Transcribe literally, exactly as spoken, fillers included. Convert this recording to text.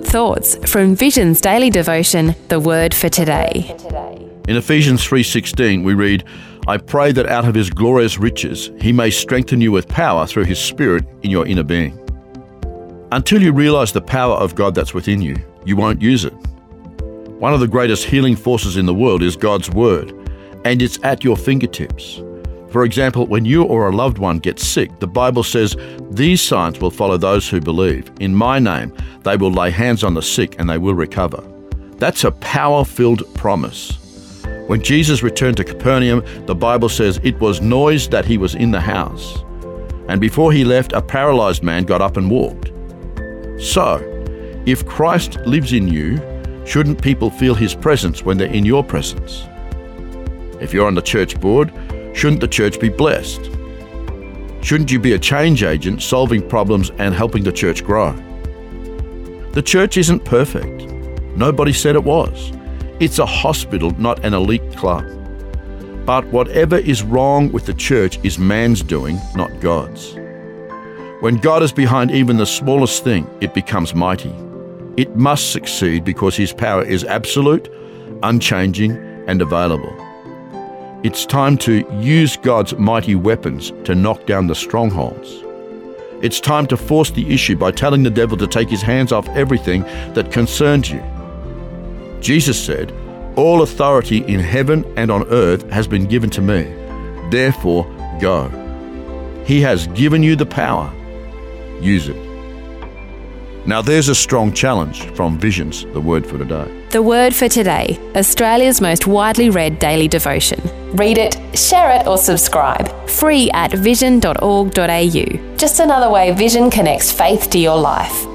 good thoughts from Vision's daily devotion, The Word for Today. In Ephesians three sixteen we read, "I pray that out of his glorious riches he may strengthen you with power through his Spirit in your inner being." Until you realize the power of God that's within you, you won't use it. One of the greatest healing forces in the world is God's Word, and it's at your fingertips. For example, when you or a loved one gets sick, the Bible says, "These signs will follow those who believe. In my name, they will lay hands on the sick and they will recover." That's a power-filled promise. When Jesus returned to Capernaum, the Bible says it was noised that he was in the house. And before he left, a paralyzed man got up and walked. So, if Christ lives in you, shouldn't people feel his presence when they're in your presence? If you're on the church board, shouldn't the church be blessed? Shouldn't you be a change agent, solving problems and helping the church grow? The church isn't perfect. Nobody said it was. It's a hospital, not an elite club. But whatever is wrong with the church is man's doing, not God's. When God is behind even the smallest thing, it becomes mighty. It must succeed because his power is absolute, unchanging, and available. It's time to use God's mighty weapons to knock down the strongholds. It's time to force the issue by telling the devil to take his hands off everything that concerns you. Jesus said, "All authority in heaven and on earth has been given to me. Therefore, go." He has given you the power. Use it. Now there's a strong challenge from Vision's The Word for Today. The Word for Today, Australia's most widely read daily devotion. Read it, share it or subscribe. Free at vision dot org dot a u. Just another way Vision connects faith to your life.